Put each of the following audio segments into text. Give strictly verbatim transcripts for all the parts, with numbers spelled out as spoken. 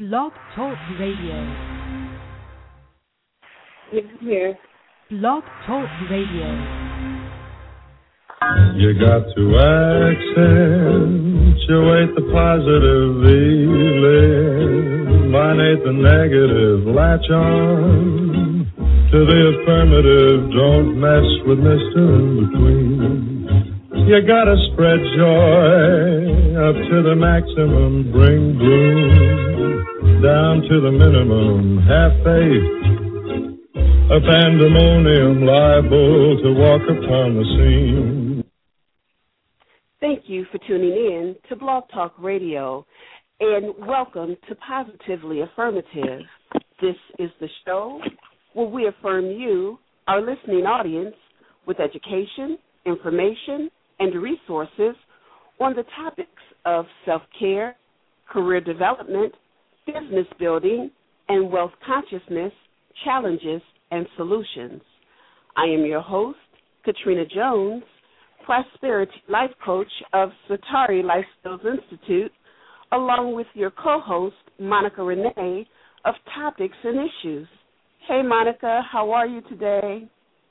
Blog Talk Radio. Yes, here. Blog Talk Radio. You got to accentuate the positive feeling, eliminate the negative, latch on to the affirmative, don't mess with Mister In-Between. You gotta spread joy up to the maximum, bring gloom down to the minimum, have faith, a pandemonium liable to walk upon the scene. Thank you for tuning in to Blog Talk Radio, and welcome to Positively Affirmative. This is the show where we affirm you, our listening audience, with education, information, and resources on the topics of self-care, career development, business building, and wealth consciousness, challenges, and solutions. I am your host, Katrina Jones, Prosperity Life Coach of Satari Life Skills Institute, along with your co-host, Monica Renee, of Topics and Issues. Hey, Monica, how are you today?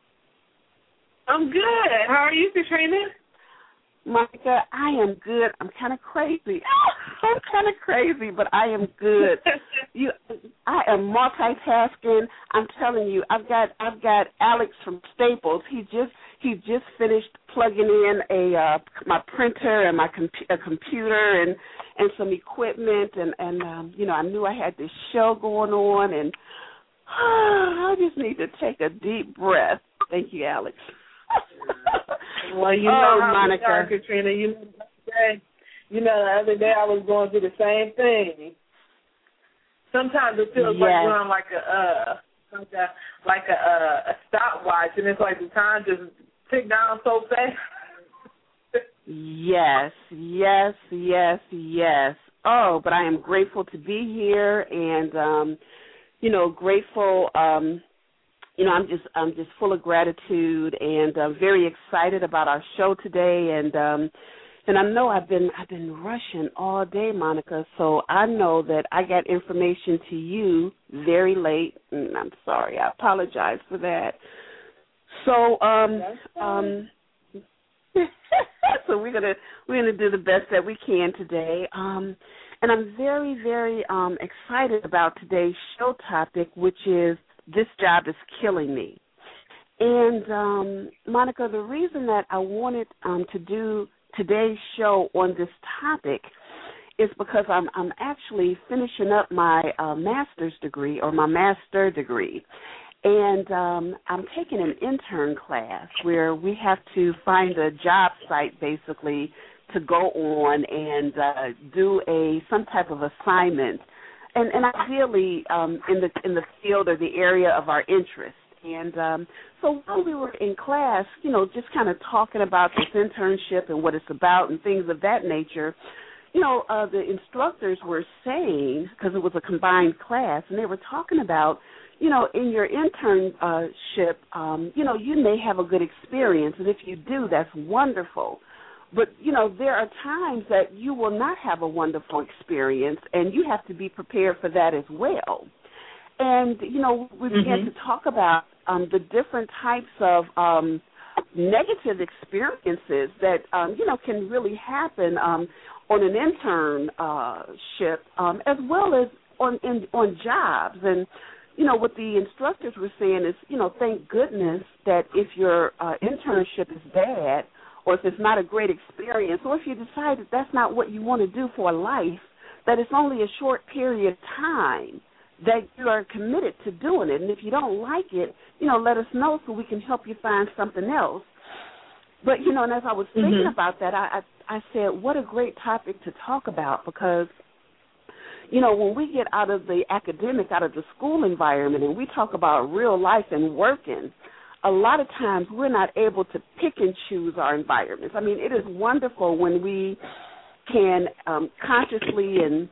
I'm good. How are you, Katrina? Monica, I am good. I'm kind of crazy. I'm kind of crazy, but I am good. You, I am multitasking. I'm telling you, I've got I've got Alex from Staples. He just he just finished plugging in a uh, my printer and my com- a computer and, and some equipment, and and um, you know, I knew I had this show going on, and uh, I just need to take a deep breath. Thank you, Alex. Well, you oh, know how Monica. we are, Katrina. You know, the other day, you know, the other day I was going through the same thing. Sometimes it feels yes. like you're on like a uh, like a like a, uh, a stopwatch, and it's like the time just tick down so fast. Yes, yes, yes, yes. Oh, but I am grateful to be here, and um, you know, grateful. Um, You know, I'm just I'm just full of gratitude, and uh, very excited about our show today. And um, and I know I've been I've been rushing all day, Monica. So I know that I got information to you very late, and I'm sorry. I apologize for that. So um um. so we're gonna we're gonna do the best that we can today. Um, and I'm very very um excited about today's show topic, which is this job is killing me. And, um, Monica, the reason that I wanted um, to do today's show on this topic is because I'm, I'm actually finishing up my uh, master's degree or my master degree. And um, I'm taking an intern class where we have to find a job site, basically, to go on and uh, do a some type of assignment. And, and ideally um, in the in the field or the area of our interest. And um, so while we were in class, you know, just kind of talking about this internship and what it's about and things of that nature, you know, uh, the instructors were saying, because it was a combined class, and they were talking about, you know, in your internship, um, you know, you may have a good experience, and if you do, that's wonderful. But, you know, there are times that you will not have a wonderful experience, and you have to be prepared for that as well. And, you know, we began mm-hmm. to talk about um, the different types of um, negative experiences that, um, you know, can really happen um, on an internship um, as well as on, in, on jobs. And, you know, what the instructors were saying is, you know, thank goodness that if your uh, internship is bad, or if it's not a great experience, or if you decide that that's not what you want to do for life, that it's only a short period of time that you are committed to doing it. And if you don't like it, you know, let us know so we can help you find something else. But, you know, and as I was thinking mm-hmm. about that, I, I, I said, what a great topic to talk about because, you know, when we get out of the academic, out of the school environment, and we talk about real life and working, a lot of times we're not able to pick and choose our environments. I mean, it is wonderful when we can um, consciously and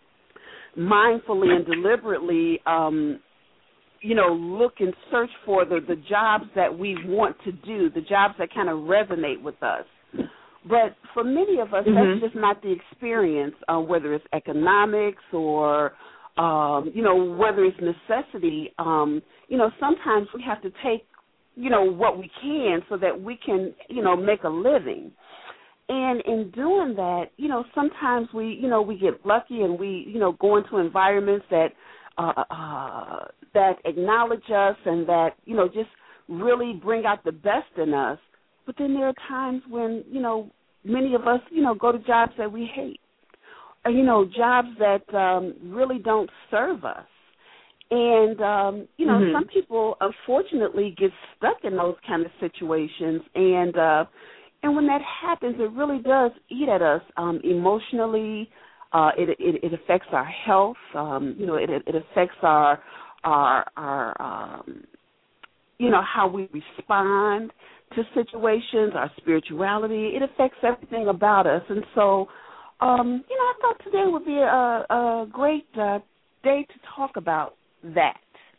mindfully and deliberately, um, you know, look and search for the, the jobs that we want to do, the jobs that kind of resonate with us. But for many of us, mm-hmm. that's just not the experience, uh, whether it's economics or um, you know, whether it's necessity, um, you know, sometimes we have to take, you know, what we can so that we can, you know, make a living. And in doing that, you know, sometimes we, you know, we get lucky and we, you know, go into environments that uh, uh, that acknowledge us and that, you know, just really bring out the best in us. But then there are times when, you know, many of us, you know, go to jobs that we hate, or, you know, jobs that um, really don't serve us. And, um, you know, mm-hmm. some people, unfortunately, get stuck in those kind of situations. And, uh, and when that happens, it really does eat at us um, emotionally. Uh, it, it, it affects our health. Um, you know, it, it affects our, our, our um, you know, how we respond to situations, our spirituality. It affects everything about us. And so, um, you know, I thought today would be a, a great uh, day to talk about that.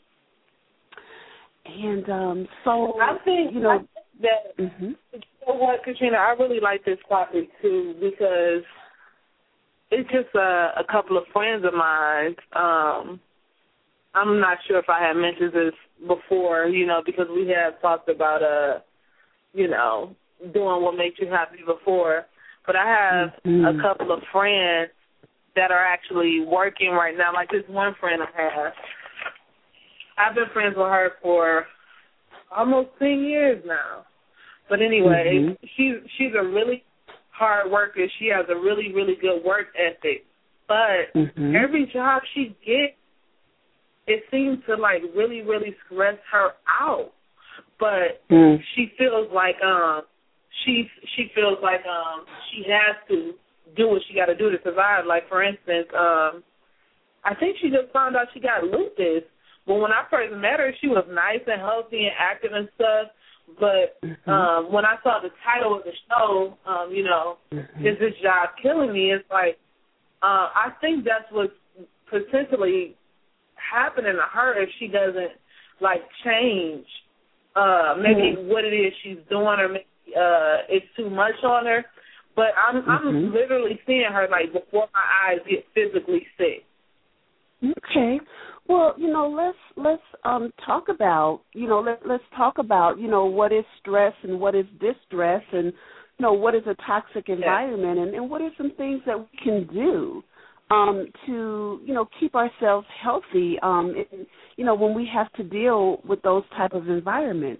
And um, so, I think, you know, I think that, mm-hmm. you know what, Katrina, I really like this topic, too, because it's just a, a couple of friends of mine. Um, I'm not sure if I had mentioned this before, you know, because we have talked about, uh, you know, doing what makes you happy before. But I have mm-hmm. a couple of friends that are actually working right now. Like this one friend I have, I've been friends with her for almost ten years now. But anyway, mm-hmm. she's she's a really hard worker. She has a really, really good work ethic. But mm-hmm. every job she gets, it seems to, like, really, really stress her out. But mm. she feels like um she she feels like um she has to do what she got to do to survive. Like, for instance, um I think she just found out she got lupus. But when I first met her, she was nice and healthy and active and stuff. But mm-hmm. um, when I saw the title of the show, um, you know, mm-hmm. Is This Job Killing Me? It's like, uh, I think that's what's potentially happening to her if she doesn't, like, change uh, maybe mm-hmm. what it is she's doing, or maybe uh, it's too much on her. But I'm, mm-hmm. I'm literally seeing her, like, before my eyes get physically sick. Okay. Well, you know, let's let's um, talk about, you know, let, let's talk about, you know, what is stress and what is distress, and, you know, what is a toxic environment, and, and what are some things that we can do um, to, you know, keep ourselves healthy, um, and, you know, when we have to deal with those type of environments.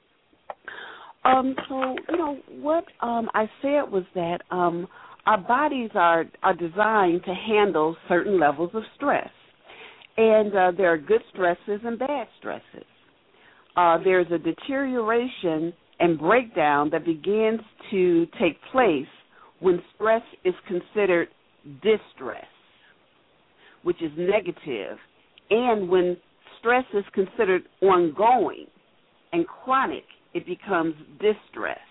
Um, so, you know, what um, I said was that um, our bodies are, are designed to handle certain levels of stress. And uh, there are good stresses and bad stresses. Uh, there's a deterioration and breakdown that begins to take place when stress is considered distress, which is negative, and when stress is considered ongoing and chronic, it becomes distress.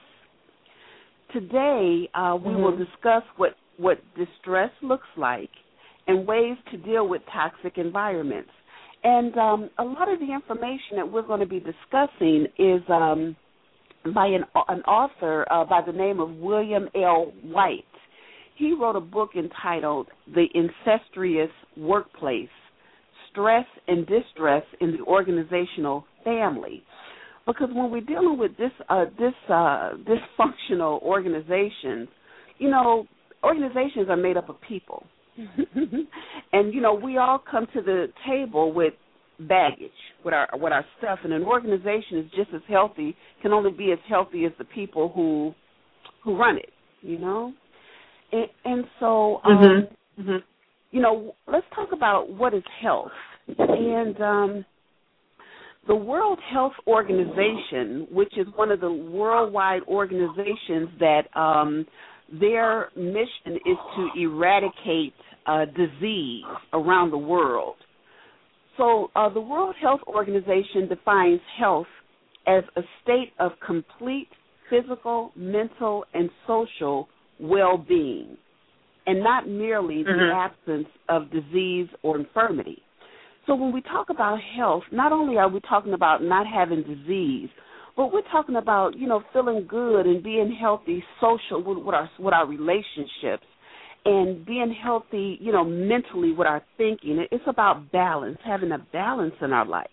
Today, uh, we mm-hmm. will discuss what, what distress looks like and ways to deal with toxic environments. And um, a lot of the information that we're going to be discussing is um, by an, an author uh, by the name of William L. White. He wrote a book entitled The Incestuous Workplace, Stress and Distress in the Organizational Family. Because when we're dealing with this, uh, this uh, dysfunctional organizations, you know, organizations are made up of people. And, you know, we all come to the table with baggage, with our with our stuff, and an organization is just as healthy, can only be as healthy as the people who who run it, you know? And, and so, um, mm-hmm. Mm-hmm. you know, let's talk about what is health. And um, the World Health Organization, which is one of the worldwide organizations that um, their mission is to eradicate uh, disease around the world. So uh, the World Health Organization defines health as a state of complete physical, mental, and social well-being, and not merely mm-hmm. the absence of disease or infirmity. So when we talk about health, not only are we talking about not having disease, but we're talking about, you know, feeling good and being healthy social with, with our with our relationships, and being healthy, you know, mentally with our thinking. It's about balance, having a balance in our life.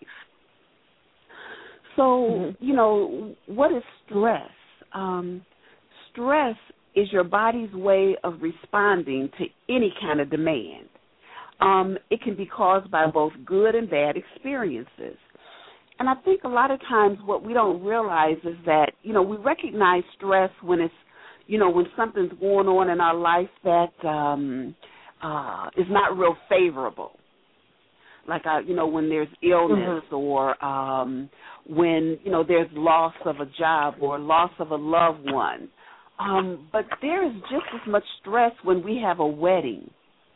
So, mm-hmm. you know, what is stress? Um, stress is your body's way of responding to any kind of demand. Um, it can be caused by both good and bad experiences. And I think a lot of times what we don't realize is that, you know, we recognize stress when it's, you know, when something's going on in our life that um, uh, is not real favorable. Like, uh, you know, when there's illness mm-hmm. or um, when, you know, there's loss of a job or loss of a loved one. Um, but there is just as much stress when we have a wedding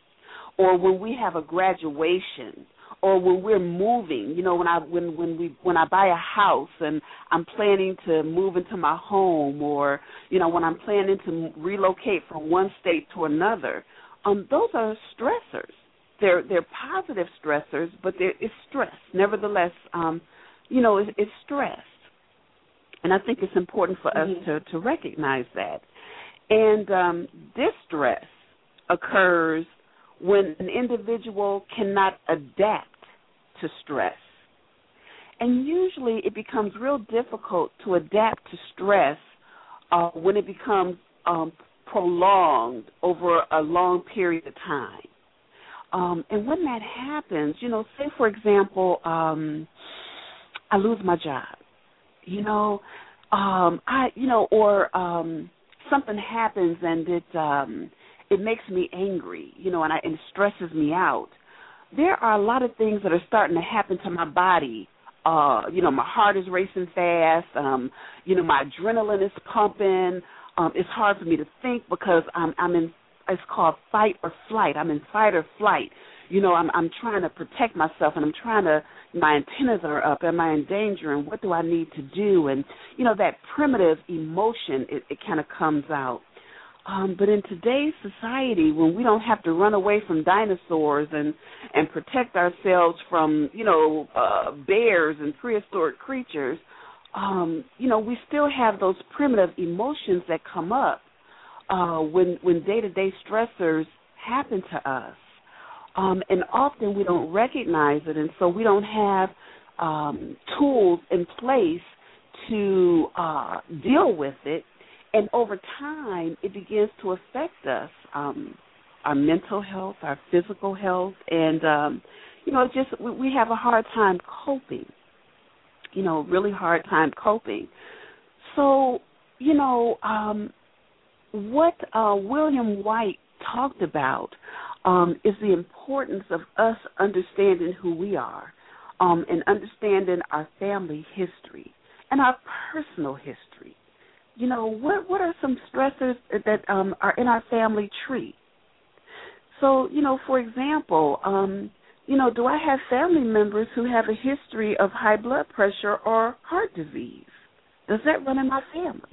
or when we have a graduation or when we're moving. You know, when I when when we when I buy a house and I'm planning to move into my home, or you know, when I'm planning to relocate from one state to another. Um, those are stressors. They're they're positive stressors, but there is stress. Nevertheless, um, you know, it, it's stress. And I think it's important for mm-hmm. us to, to recognize that. And um, distress occurs when an individual cannot adapt to stress. And usually it becomes real difficult to adapt to stress uh, when it becomes um, prolonged over a long period of time. Um, and when that happens, you know, say, for example, um, I lose my job. You know, um, I, you know, or um, something happens and it um, it makes me angry, you know, and, I, and it stresses me out. There are a lot of things that are starting to happen to my body. Uh, you know, my heart is racing fast. Um, you know, my adrenaline is pumping. Um, it's hard for me to think because I'm, I'm in. It's called fight or flight. I'm in fight or flight. You know, I'm, I'm trying to protect myself, and I'm trying to, my antennas are up. Am I in danger, and what do I need to do? And, you know, that primitive emotion, it, it kind of comes out. Um, but in today's society, when we don't have to run away from dinosaurs and, and protect ourselves from, you know, uh, bears and prehistoric creatures, um, you know, we still have those primitive emotions that come up uh, when, when day-to-day stressors happen to us. Um, and often we don't recognize it, and so we don't have um, tools in place to uh, deal with it. And over time, it begins to affect us, um, our mental health, our physical health, and, um, you know, just we, we have a hard time coping, you know, really hard time coping. So, you know, um, what uh, William White talked about um, is the importance of us understanding who we are um, and understanding our family history and our personal history. You know, what what are some stressors that um, are in our family tree? So, you know, for example, um, you know, do I have family members who have a history of high blood pressure or heart disease? Does that run in my family?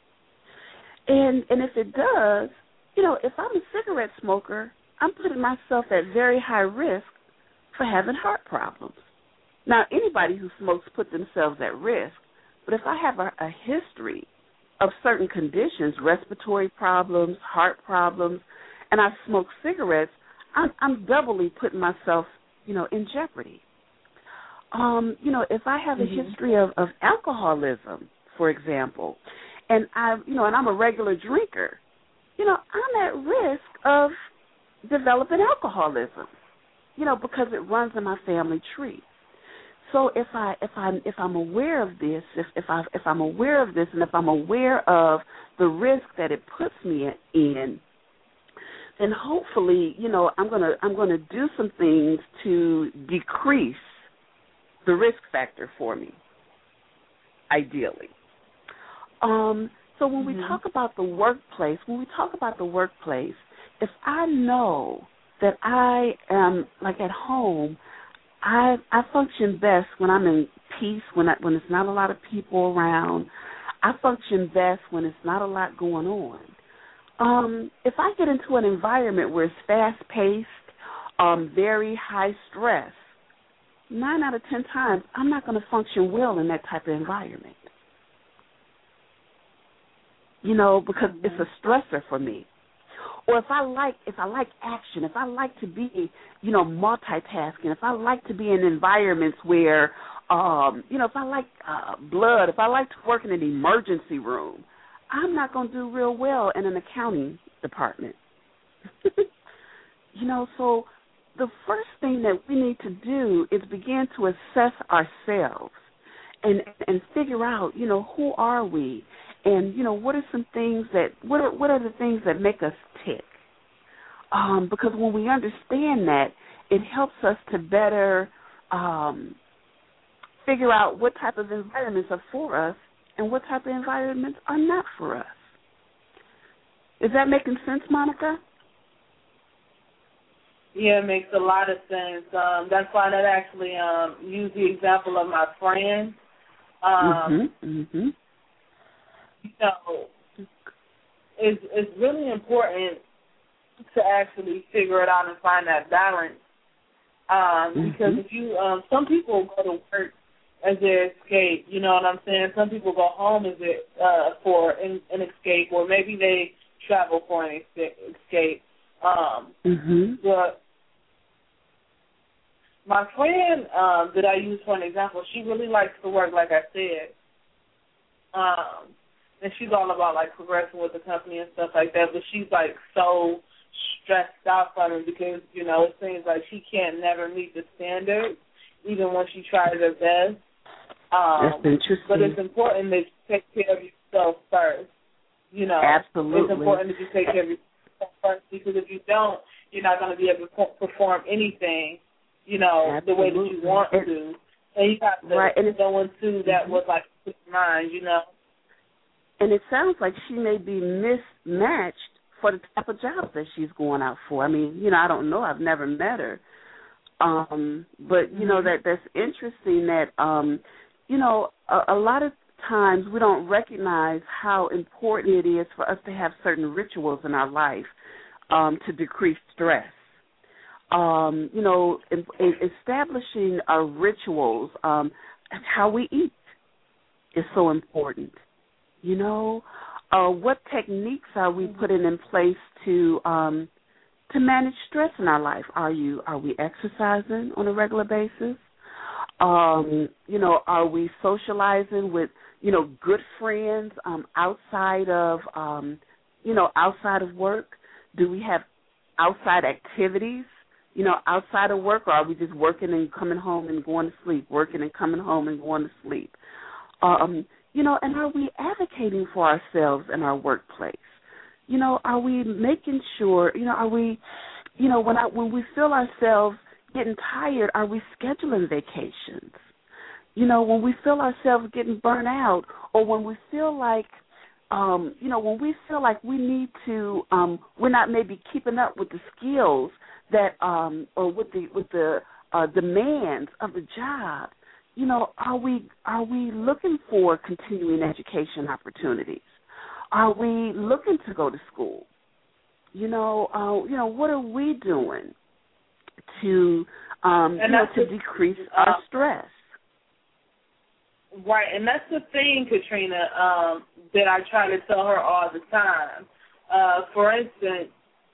And and if it does, you know, if I'm a cigarette smoker, I'm putting myself at very high risk for having heart problems. Now, anybody who smokes put themselves at risk, but if I have a, a history of certain conditions, respiratory problems, heart problems, and I smoke cigarettes, I'm, I'm doubly putting myself, you know, in jeopardy. Um, you know, if I have a mm-hmm. history of, of alcoholism, for example, and I, you know, and I'm a regular drinker, you know, I'm at risk of developing alcoholism, you know, because it runs in my family tree. So if I if I'm if I'm aware of this, if if I if I'm aware of this, and if I'm aware of the risk that it puts me in, then hopefully, you know, I'm gonna I'm gonna do some things to decrease the risk factor for me. Ideally, um, so when mm-hmm. we talk about the workplace, when we talk about the workplace, if I know that I am like at home. I I function best when I'm in peace, when I, when there's not a lot of people around. I function best when it's not a lot going on. Um, if I get into an environment where it's fast-paced, um, very high stress, nine out of ten times I'm not going to function well in that type of environment. You know, because it's a stressor for me. Or if I like if I like action, if I like to be, you know, multitasking, if I like to be in environments where, um, you know, if I like uh, blood, if I like to work in an emergency room, I'm not going to do real well in an accounting department. You know, so the first thing that we need to do is begin to assess ourselves and and figure out, you know, who are we, and you know, what are some things that what are what are the things that make us tick? Um, because when we understand that, it helps us to better um, figure out what type of environments are for us and what type of environments are not for us. Is that making sense, Monica? Yeah, it makes a lot of sense. Um, that's why I actually um, use the example of my friend. Um, mm-hmm, mm-hmm. You know, it's, it's really important to actually figure it out and find that balance. Um, mm-hmm. Because if you, um, some people go to work as their escape, you know what I'm saying? Some people go home as it, uh, for an, an escape, or maybe they travel for an escape. Um, mm-hmm. But my friend um, that I use for an example, she really likes to work, like I said. Um, and she's all about, like, progressing with the company and stuff like that. But she's, like, so stressed out from it because, you know, it seems like she can't never meet the standards, even when she tries her best. Um, That's interesting. But it's important that you take care of yourself first. You know, absolutely. It's important that you take care of yourself first, because if you don't, you're not going to be able to perform anything, you know, absolutely. the way that you want and, to. And you have to right. and go into that with, like, with mind, you know. And it sounds like she may be mismatched for the type of job that she's going out for. I mean, you know, I don't know. I've never met her. Um, but, you mm-hmm. know, that that's interesting that, um, you know, a, a lot of times we don't recognize how important it is for us to have certain rituals in our life um, to decrease stress. Um, you know, in, in establishing our rituals, um, how we eat is so important. You know, uh, what techniques are we putting in place to um, to manage stress in our life? Are you are we exercising on a regular basis? Um, you know, are we socializing with, you know, good friends um, outside of, um, you know, outside of work? Do we have outside activities, you know, outside of work, or are we just working and coming home and going to sleep, working and coming home and going to sleep? Um, you know, and are we advocating for ourselves in our workplace? You know, are we making sure, you know, are we, you know, when I, when we feel ourselves getting tired, are we scheduling vacations? You know, when we feel ourselves getting burnt out, or when we feel like, um, you know, when we feel like we need to, um, we're not maybe keeping up with the skills that, um, or with the with the uh, demands of the job. You know, are we are we looking for continuing education opportunities? Are we looking to go to school? You know, uh, you know, what are we doing to, um, you know, to decrease our uh, stress? Right, and that's the thing, Katrina, um, that I try to tell her all the time. Uh, for instance,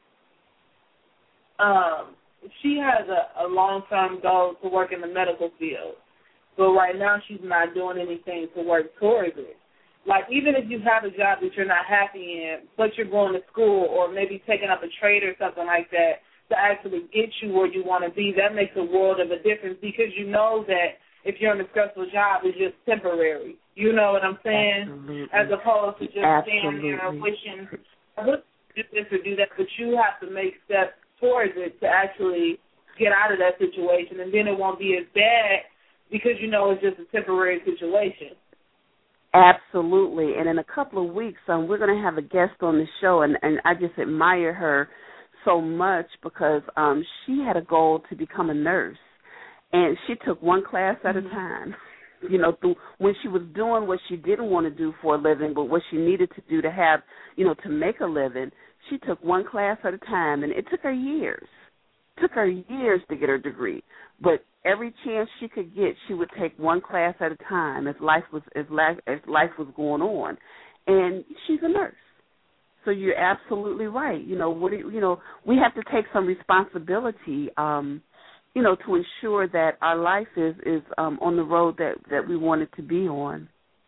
um, she has a, a long-term goal to work in the medical field, but right now she's not doing anything to work towards it. Like, even if you have a job that you're not happy in, but you're going to school or maybe taking up a trade or something like that to actually get you where you want to be, that makes a world of a difference, because you know that if you're in a stressful job, it's just temporary. You know what I'm saying? Absolutely. As opposed to just Absolutely. standing there wishing, I would do this or do that, but you have to make steps towards it to actually get out of that situation, and then it won't be as bad because you know it's just a temporary situation. Absolutely. And in a couple of weeks, um, we're going to have a guest on the show, and, and I just admire her so much because um, she had a goal to become a nurse, and she took one class at a time. You know, through, when she was doing what she didn't want to do for a living, but what she needed to do to have, you know, to make a living, she took one class at a time, and it took her years. It took her years to get her degree, but every chance she could get, she would take one class at a time as life was as life, as life was going on, and she's a nurse. So you're absolutely right. You know, what do you, you know, we have to take some responsibility, um, you know, to ensure that our life is is um, on the road that, that we want it to be on.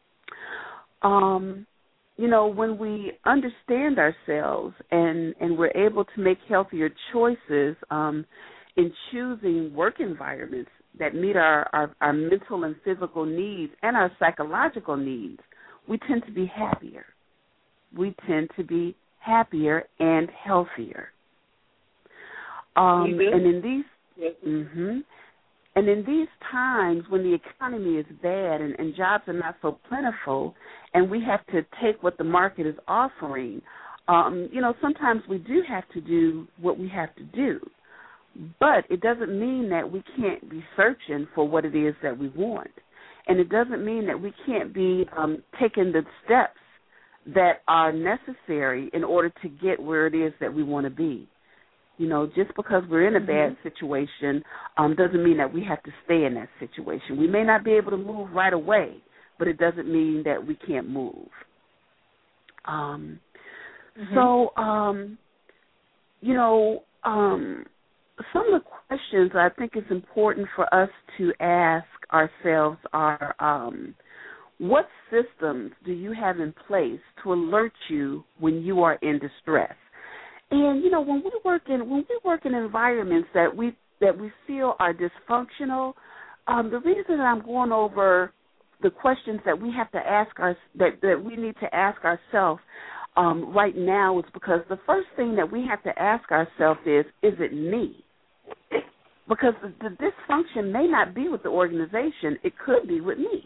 Um, you know, when we understand ourselves and, and we're able to make healthier choices um, in choosing work environments that meet our, our, our mental and physical needs and our psychological needs, we tend to be happier. We tend to be happier and healthier. Um, and in these, yes. mm-hmm, and in these times when the economy is bad and, and jobs are not so plentiful, and we have to take what the market is offering, um, you know, sometimes we do have to do what we have to do. But it doesn't mean that we can't be searching for what it is that we want. And it doesn't mean that we can't be um, taking the steps that are necessary in order to get where it is that we want to be. You know, just because we're in a mm-hmm. bad situation um, doesn't mean that we have to stay in that situation. We may not be able to move right away, but it doesn't mean that we can't move. Um, mm-hmm. So, um, you know, um, some of the questions I think it's important for us to ask ourselves are, um, what systems do you have in place to alert you when you are in distress? And you know, when we work in when we work in environments that we that we feel are dysfunctional, um, the reason that I'm going over the questions that we have to ask our that, that we need to ask ourselves um, right now is because the first thing that we have to ask ourselves is, is it me? Because the, the dysfunction may not be with the organization; it could be with me.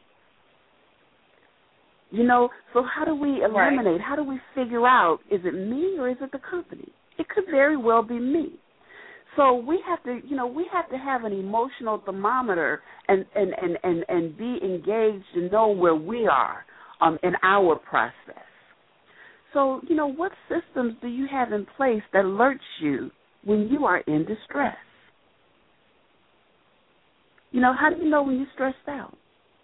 You know, so how do we eliminate, right. how do we figure out, is it me or is it the company? It could very well be me. So we have to, you know, we have to have an emotional thermometer and, and, and, and, and be engaged and know where we are um, in our process. So, you know, what systems do you have in place that alerts you when you are in distress? You know, how do you know when you're stressed out?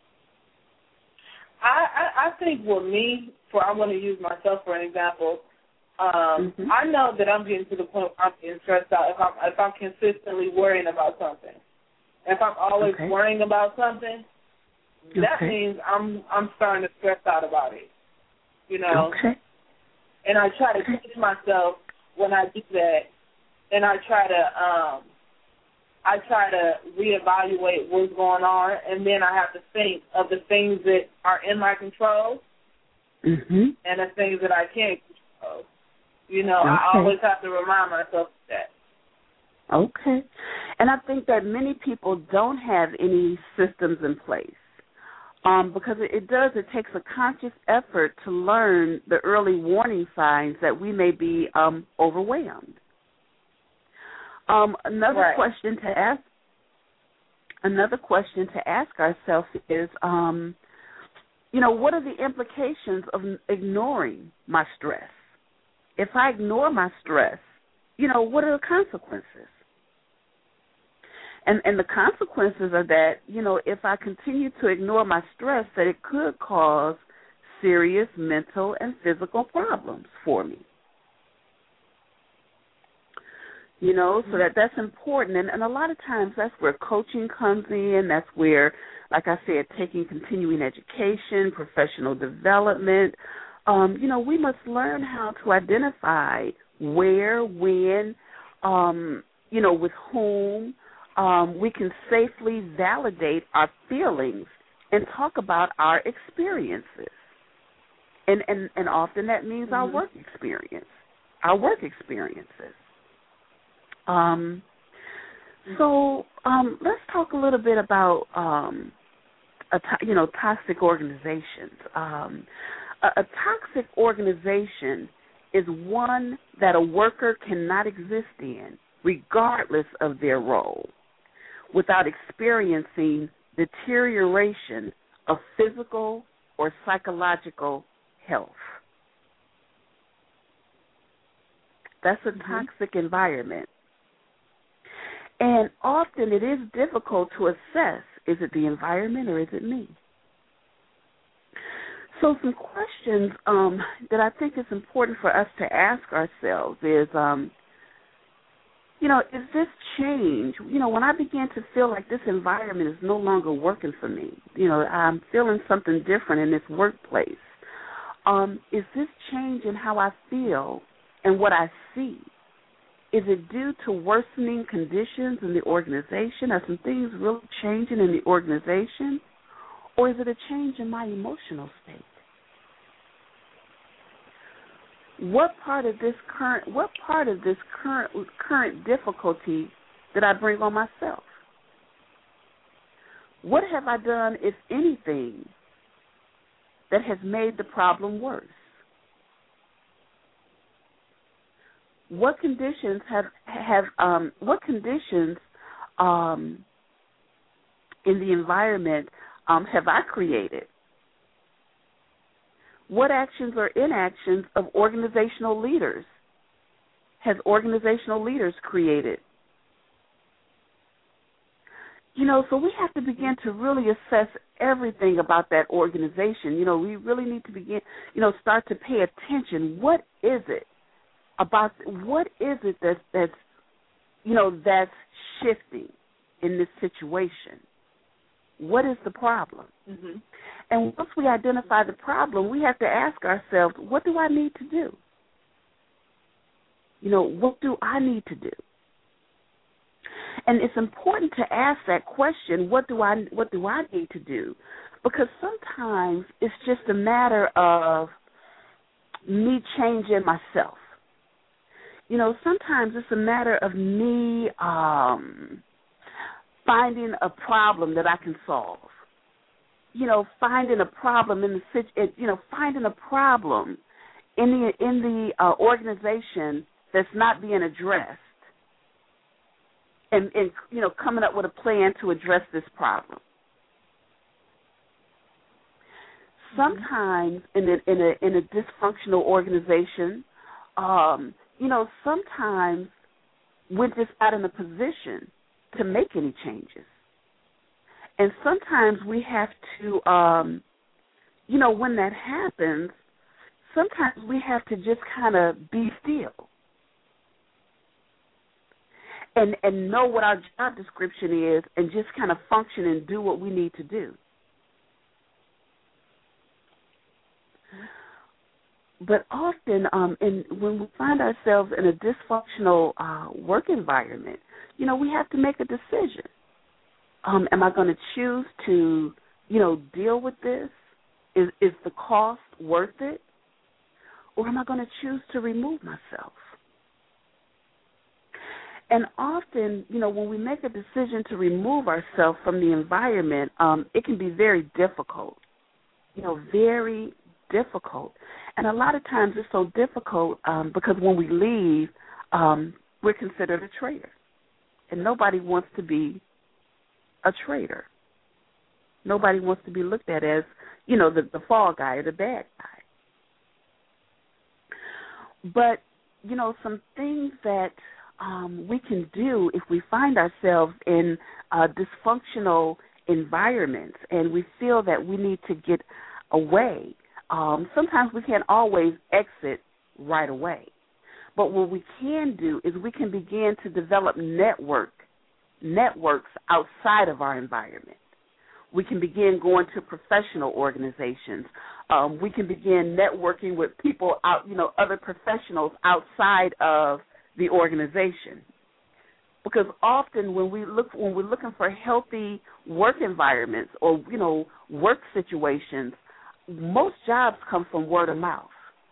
I, I, I think with me, for I want to use myself for an example, um, mm-hmm. I know that I'm getting to the point where I'm getting stressed out if I'm, if I'm consistently worrying about something. If I'm always okay. worrying about something, that okay. means I'm I'm starting to stress out about it, you know. Okay. And I try to teach myself when I do that, and I try to um, I try to reevaluate what's going on, and then I have to think of the things that are in my control mm-hmm. and the things that I can't control. You know, okay. I always have to remind myself of that. Okay. And I think that many people don't have any systems in place um, because it, it does, it takes a conscious effort to learn the early warning signs that we may be um, overwhelmed. Um, another right. question to ask. Another question to ask ourselves is, um, you know, what are the implications of ignoring my stress? If I ignore my stress, you know, what are the consequences? And and the consequences are that, you know, if I continue to ignore my stress, that it could cause serious mental and physical problems for me. You know, so that that's important. And, and a lot of times that's where coaching comes in. That's where, like I said, taking continuing education, professional development. Um, you know, we must learn how to identify where, when, um, you know, with whom um, we can safely validate our feelings and talk about our experiences. And, and, and often that means mm-hmm. our work experience, our work experiences. Um, so um, let's talk a little bit about, um, a to- you know, toxic organizations. Um, a, a toxic organization is one that a worker cannot exist in, regardless of their role, without experiencing deterioration of physical or psychological health. That's a mm-hmm. toxic environment. And often it is difficult to assess, is it the environment or is it me? So some questions um, that I think is important for us to ask ourselves is, um, you know, is this change, you know, when I began to feel like this environment is no longer working for me, you know, I'm feeling something different in this workplace, um, is this change in how I feel and what I see? Is it due to worsening conditions in the organization? Are some things really changing in the organization? Or is it a change in my emotional state? What part of this current what part of this current current difficulty did I bring on myself? What have I done, if anything, that has made the problem worse? What conditions have have um, what conditions um, in the environment um, have I created? What actions or inactions of organizational leaders has organizational leaders created? You know, so we have to begin to really assess everything about that organization. You know, we really need to begin, you know, start to pay attention. What is it about, what is it that's, that's you know, that's shifting in this situation? What is the problem? Mm-hmm. And once we identify the problem, we have to ask ourselves, what do I need to do? You know, what do I need to do? And it's important to ask that question, what do I what do I need to do? Because sometimes it's just a matter of me changing myself. You know, sometimes it's a matter of me um, finding a problem that I can solve. You know, finding a problem in the you know, finding a problem in the in the uh, organization that's not being addressed, and, and you know, coming up with a plan to address this problem. Sometimes in a in a in a dysfunctional organization, um, you know, sometimes we're just not in a position to make any changes. And sometimes we have to, um, you know, when that happens, sometimes we have to just kind of be still and and know what our job description is and just kind of function and do what we need to do. But often, um, in, when we find ourselves in a dysfunctional uh, work environment, you know, we have to make a decision. Um, am I going to choose to, you know, deal with this? Is, is the cost worth it? Or am I going to choose to remove myself? And often, you know, when we make a decision to remove ourselves from the environment, um, it can be very difficult, you know, very difficult. And a lot of times it's so difficult um, because when we leave, um, we're considered a traitor. And nobody wants to be a traitor. Nobody wants to be looked at as, you know, the, the fall guy or the bad guy. But, you know, some things that um, we can do if we find ourselves in uh, dysfunctional environments and we feel that we need to get away, um, sometimes we can't always exit right away. But what we can do is we can begin to develop network networks outside of our environment. We can begin going to professional organizations. Um, we can begin networking with people out, you know, other professionals outside of the organization. Because often when we look, when we're looking for healthy work environments or, you know, work situations, most jobs come from word of mouth.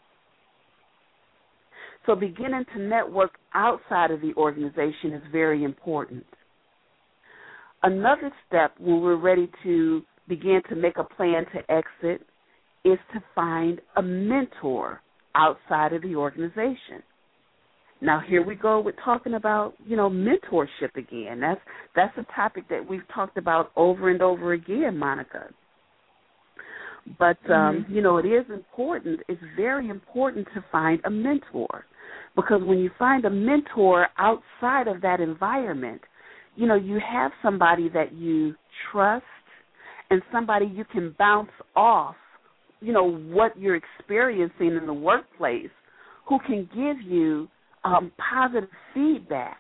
So beginning to network outside of the organization is very important. Another step when we're ready to begin to make a plan to exit is to find a mentor outside of the organization. Now, here we go with talking about, you know, mentorship again. That's that's a topic that we've talked about over and over again, Monica. But, um, mm-hmm. you know, it is important, it's very important to find a mentor because when you find a mentor outside of that environment, you know, you have somebody that you trust and somebody you can bounce off you know, what you're experiencing in the workplace, who can give you um, positive feedback,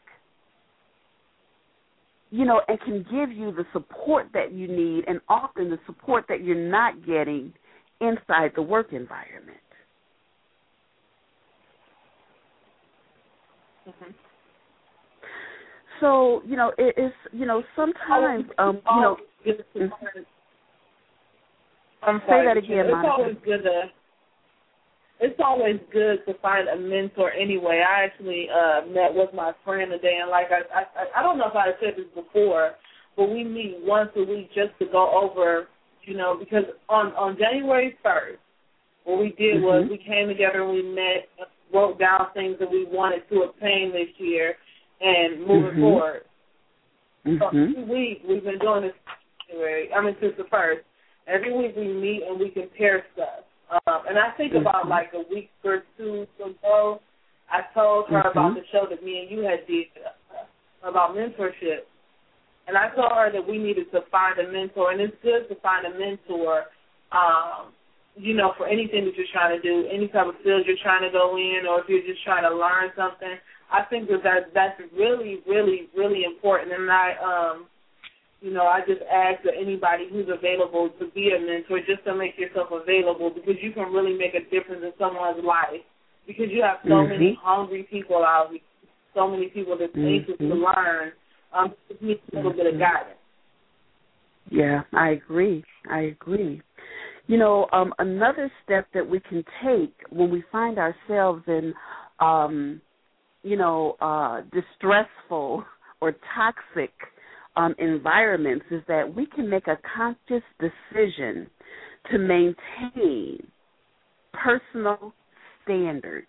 you know, and can give you the support that you need, and often the support that you're not getting inside the work environment. Mm-hmm. So, you know, it is, you know, sometimes, um, you know, mm-hmm. I'm say sorry, that again, it's Monica. always good to, it's always good to find a mentor anyway. I actually uh, met with my friend today, and like I, I, I don't know if I had said this before, but we meet once a week just to go over, you know, because on, on January first, what we did mm-hmm. was we came together and we met, wrote down things that we wanted to obtain this year and moving mm-hmm. forward. Mm-hmm. So every week we've been doing this January, I mean since the first. Every week we meet and we compare stuff. Um, and I think mm-hmm. about like a week or two ago, I told her mm-hmm. about the show that me and you had did uh, about mentorship. And I told her that we needed to find a mentor, and it's good to find a mentor, um, you know, for anything that you're trying to do, any type of field you're trying to go in, or if you're just trying to learn something. I think that, that that's really, really, really important. And I, um, you know, I just ask that anybody who's available to be a mentor just to make yourself available, because you can really make a difference in someone's life, because you have so mm-hmm. many hungry people out here, so many people that's mm-hmm. anxious to learn. Um, just need a little mm-hmm. bit of guidance. Yeah, I agree. I agree. You know, um, another step that we can take when we find ourselves in, um, you know, uh, distressful or toxic um, environments is that we can make a conscious decision to maintain personal standards.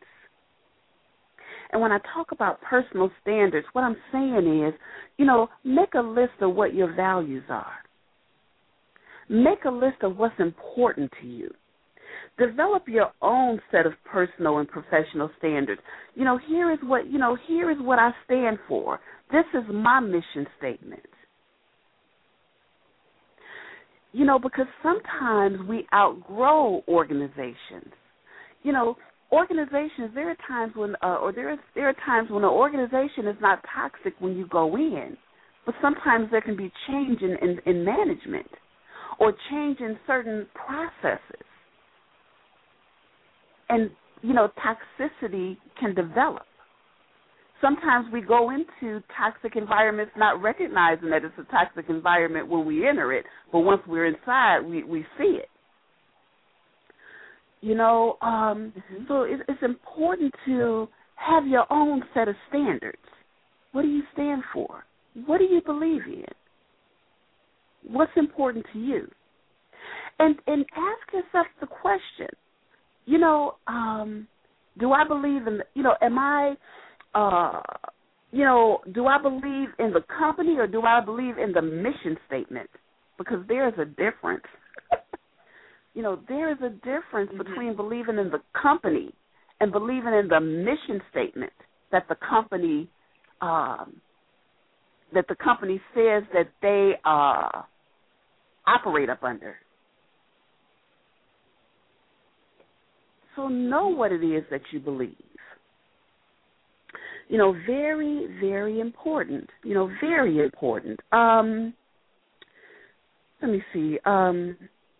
And when I talk about personal standards, what I'm saying is, you know, make a list of what your values are. Make a list of what's important to you. Develop your own set of personal and professional standards. You know, here is what, you know, here is what I stand for. This is my mission statement. You know, because sometimes we outgrow organizations. You know, organizations, there are times when, uh, or there, is, there are times when an organization is not toxic when you go in, but sometimes there can be change in, in, in management or change in certain processes. And, you know, toxicity can develop. Sometimes we go into toxic environments not recognizing that it's a toxic environment when we enter it, but once we're inside, we, we see it. You know, um, mm-hmm. so it, it's important to have your own set of standards. What do you stand for? What do you believe in? What's important to you? And and ask yourself the question, you know, um, do I believe in, you know, am I, uh, you know, do I believe in the company or do I believe in the mission statement? Because there's a difference. You know, there is a difference mm-hmm. between believing in the company and believing in the mission statement that the company um, that the company says that they uh, operate up under. So know what it is that you believe. You know, very, very important. You know, very important. Um, let me see. Um,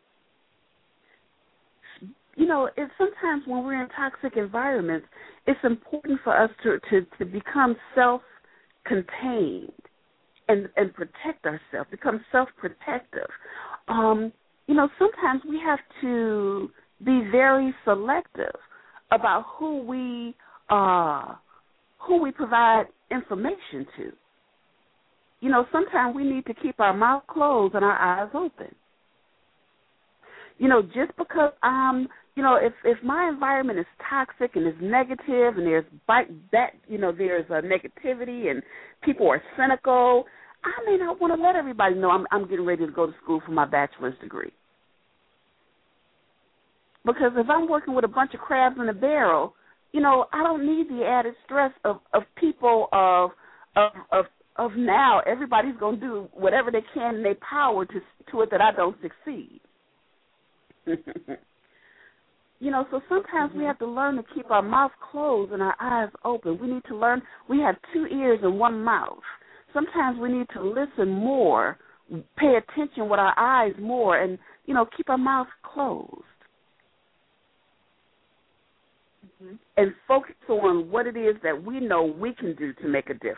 you know, it's sometimes when we're in toxic environments, it's important for us to, to, to become self-contained and, and protect ourselves, become self-protective. Um, you know, sometimes we have to be very selective about who we uh, who we provide information to. You know, sometimes we need to keep our mouth closed and our eyes open. You know, just because I'm, you know, if, if my environment is toxic and is negative and there's bite that, you know, there's a negativity and people are cynical, I may not want to let everybody know I'm, I'm getting ready to go to school for my bachelor's degree. Because if I'm working with a bunch of crabs in a barrel, you know, I don't need the added stress of, of people of, of of of now. Everybody's going to do whatever they can in their power to to it that I don't succeed. You know, so sometimes mm-hmm. we have to learn to keep our mouth closed and our eyes open. We need to learn. We have two ears and one mouth. Sometimes we need to listen more, pay attention with our eyes more, and, you know, keep our mouth closed. Mm-hmm. And focus on what it is that we know we can do to make a difference.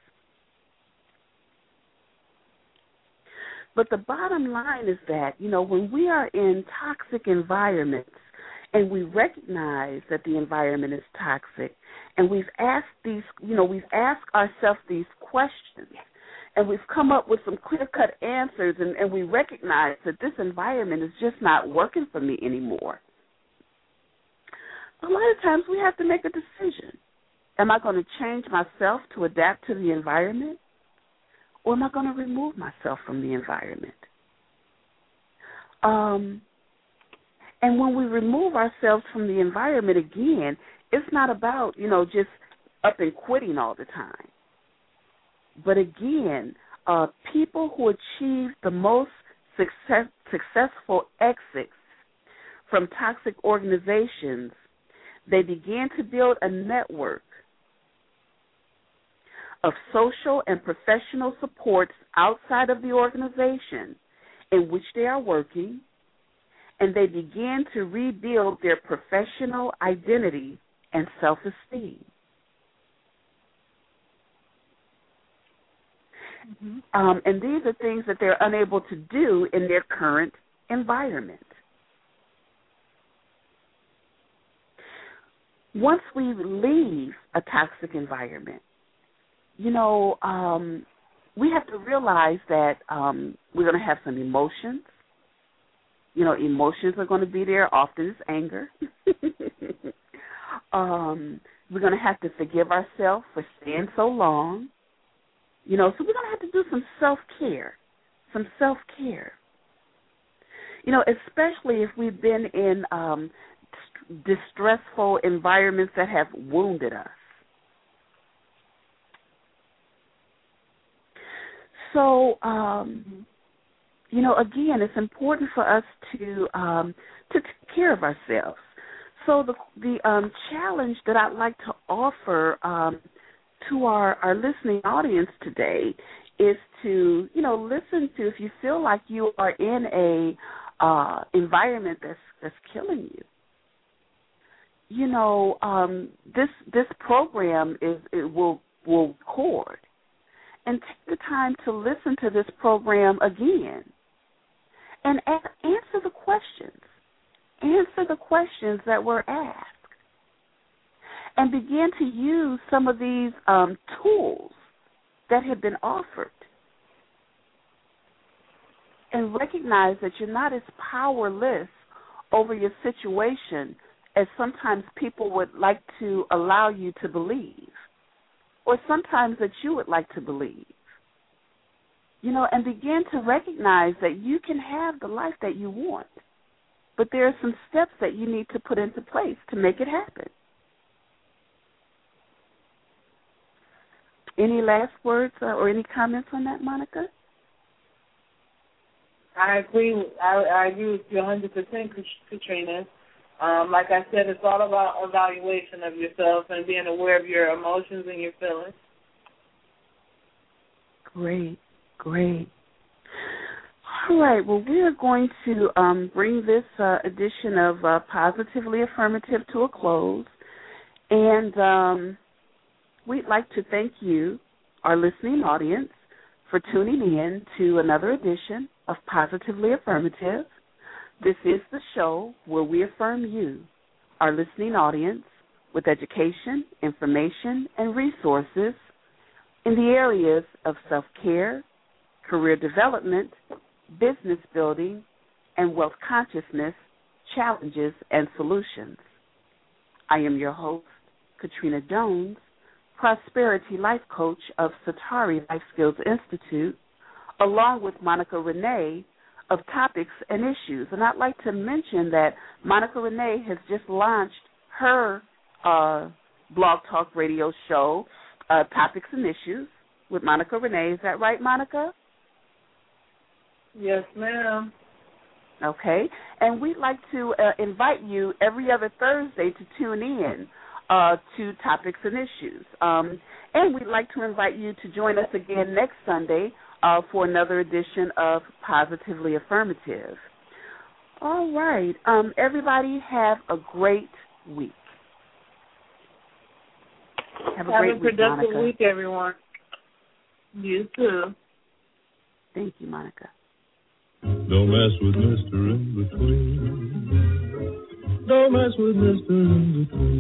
But the bottom line is that, you know, when we are in toxic environments, and we recognize that the environment is toxic, and we've asked these, you know, we've asked ourselves these questions, and we've come up with some clear-cut answers, and, and we recognize that this environment is just not working for me anymore. A lot of times we have to make a decision. Am I going to change myself to adapt to the environment, or am I going to remove myself from the environment? Um... And when we remove ourselves from the environment again, it's not about, you know, just up and quitting all the time. But again, uh, people who achieve the most success, successful exits from toxic organizations, they began to build a network of social and professional supports outside of the organization in which they are working, and they began to rebuild their professional identity and self-esteem. Mm-hmm. Um, and these are things that they're unable to do in their current environment. Once we leave a toxic environment, you know, um, we have to realize that um, we're going to have some emotions. You know, emotions are going to be there. Often it's anger. um, we're going to have to forgive ourselves for staying so long. You know, so we're going to have to do some self-care, some self-care. You know, especially if we've been in um, distressful environments that have wounded us. So, um, you know, again, it's important for us to um, to take care of ourselves. So the the um, challenge that I'd like to offer um, to our, our listening audience today is to, you know, listen to, if you feel like you are in a uh, environment that's that's killing you. You know, um, this this program is it will will record, and take the time to listen to this program again, and a- answer the questions, answer the questions that were asked, and begin to use some of these um, tools that have been offered, and recognize that you're not as powerless over your situation as sometimes people would like to allow you to believe, or sometimes that you would like to believe. You know, and begin to recognize that you can have the life that you want, but there are some steps that you need to put into place to make it happen. Any last words uh, or any comments on that, Monica? I agree. I, I agree with you one hundred percent, Katrina. Um, like I said, it's all about evaluation of yourself and being aware of your emotions and your feelings. Great, great. All right, well, we are going to um, bring this uh, edition of uh, Positively Affirmative to a close. And um, we'd like to thank you, our listening audience, for tuning in to another edition of Positively Affirmative. This is the show where we affirm you, our listening audience, with education, information, and resources in the areas of self-care, career development, business building, and wealth consciousness, challenges, and solutions. I am your host, Katrina Jones, Prosperity Life Coach of Satari Life Skills Institute, along with Monica Renee of Topics and Issues. And I'd like to mention that Monica Renee has just launched her uh, blog talk radio show, uh, Topics and Issues, with Monica Renee. Is that right, Monica? Yes, ma'am. okay? And we'd like to uh, invite you every other Thursday to tune in uh, to Topics and Issues. Um, and we'd like to invite you to join us again next Sunday uh, for another edition of Positively Affirmative. All right. Um, everybody have a great week. Have a have great a productive week, Monica. week, everyone. You too. Thank you, Monica. Don't mess with Mister In Between. Don't mess with Mister In Between.